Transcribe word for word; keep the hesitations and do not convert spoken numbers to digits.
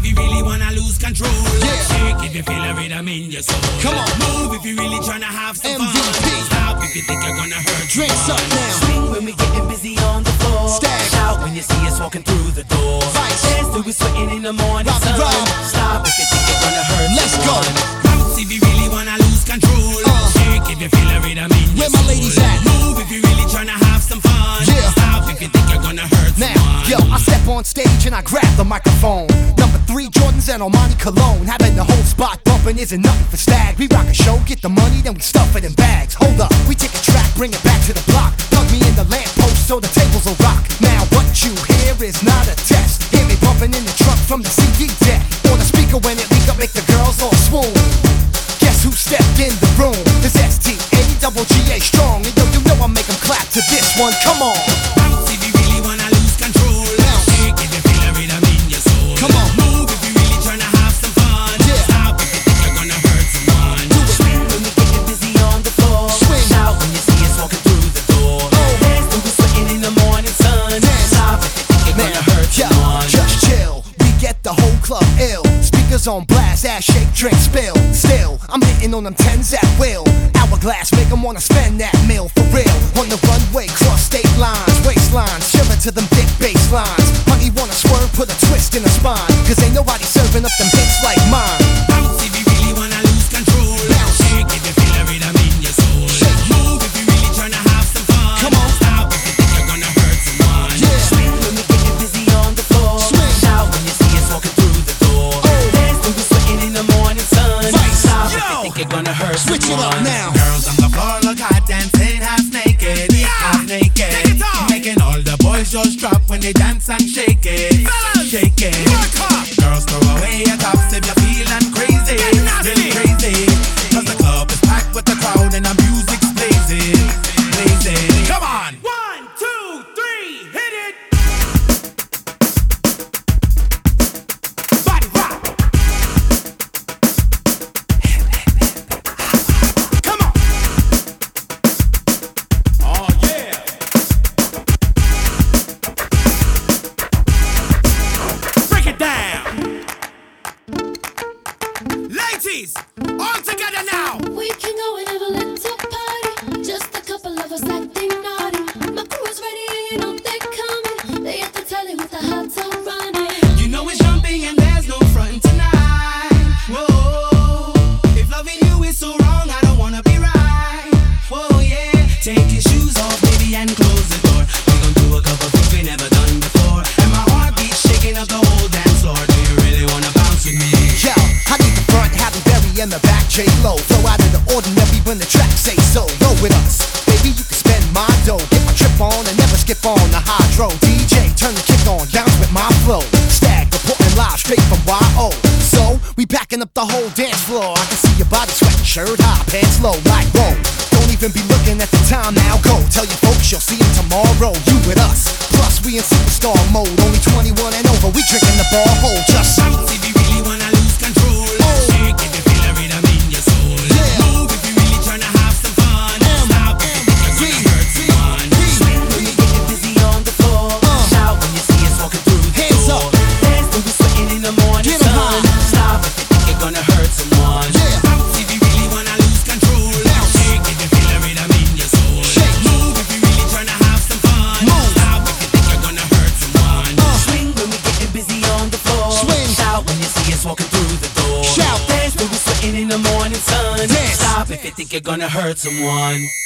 if you really wanna lose control. Yeah. Shake if you feel a rhythm in your soul. Come on. Move if you really tryna have some M V P. fun. Stop if you think you're gonna hurt. Drinks up now. Swing when we getting busy on the floor. Stag. Shout when you see us walking through the door. Vice. Dance till we sweating in the morning Robbie sun. Rob. Stop if you think you're gonna hurt. Let's go. Bounce if you really wanna lose control. Uh. Shake if you feel a rhythm in your Where my soul. ladies at? Move if you really tryna have some fun. Yeah. Stop if you think you're gonna hurt Now, someone. yo, I step on stage and I grab the microphone. Number three, Jordans and Armani Cologne. Having the whole spot bumping isn't nothing for Stag. We rock a show, get the money, then we stuff it in bags. Hold up, we take a track, bring it back to the block. Plug me in the lamppost so the tables will rock. Now what you hear is not a test. Hear me bumping in the truck from the C D deck. On the speaker when it leak up, make the girls all swoon. Guess who stepped in the room? It's S T A double G A strong. And yo, you know I make them clap to this one, come on. Bounce if you really wanna lose control. Bounce. Shake if you feel a rhythm in your soul. Come on. Move if you really tryna have some fun. Yeah. Stop if you think you're gonna hurt someone. Do it. Swing when we getting busy on the floor. Swing. Shout when you see us walking through the door. Oh. Dance till we sweating in the morning sun. Dance. Stop if you think you're Man, gonna hurt yo, someone. just chill. We get the whole club ill. Speakers on blast, ass shake, drink, spill. Still, I'm hitting on them tens at will. Hourglass, make them wanna spend that meal for real. On the runway, cross state lines, waistlines, shivering to them thick bass lines. Honey wanna swerve, put a twist in the spine. Cause ain't nobody serving up them hits like mine. Bounce if you really wanna lose control. Bounce. Shake if you feel a rhythm in your soul. Shake. Move if you really tryna have some fun. Come on. Stop if you think you're gonna hurt someone. Yeah. Swing when we getting busy on the floor. Swing. Shout when you see us walking through the door. Oh. Dance till we sweating in the morning sun. Vice. Stop if Yo. you think you're gonna hurt Switch it up someone. now. Girls on the floor look hot dancing half naked. Half naked. Take it off. Making all the boys just drop when they dance and shake it. Fellas, Shake it. work hard. Girls throw away your tops if you're feeling crazy. Get nasty. Really crazy. Cause the club is packed with the crowd and the music's blazing. Blazing. Come on. One, two, three, hit it. Body rock. Come on. Oh yeah. Break it down. Ladies, all together now. We can go and have a little party. Just a couple of us acting naughty. My crew is ready and you know they're coming. They at the telly with the hot tub running. You know it's jumping and there's no front tonight. Whoa, if loving you is so wrong, I don't wanna be right. Whoa, yeah. Take your shoes off, baby, and close the door. We gon' do a couple things we never done before. And my heart beats shaking up the whole dance floor. Do you really wanna bounce with me? Yo, I need the front, Halle Berry in the back, J-Lo. Throw out of the ordinary when the track say so. Roll with us, baby, you can spend my dough. Get my trip on and never skip on the hydro. D J, turn the kick on, bounce with my flow. Stag, reporting live straight from Y O. So, we backing up the whole dance floor. I can see your body sweating, shirt high, pants low, like whoa. Don't even be looking at the time now, go. Tell your folks you'll see them tomorrow. You with us, plus we in superstar mode. Only twenty-one and over, we drinking the bar hole. Just Bounce if you really wanna lose control. Oh. Shake if you feel a rhythm in your soul. Yeah. Move if you really tryna have some fun. Stop if you think you're gonna hurt someone. Swing when we getting busy on the floor. Uh. Shout when you see us walking through the Hands door. up. Dance till we sweating in the morning Get 'em sun. high. Stop if you think you're gonna hurt someone. yeah. Bounce if you really wanna lose control. Bounce. Shake if you feel a rhythm in your soul. Shake. Move if you really tryna have some fun. Move. Stop if you think you're gonna hurt someone. Uh. Swing when we getting busy on the floor. Swing. Shout when you see us walking through the door. Shout. Dance till we sweating in the morning sun. Dance. Stop if you think you're gonna hurt someone.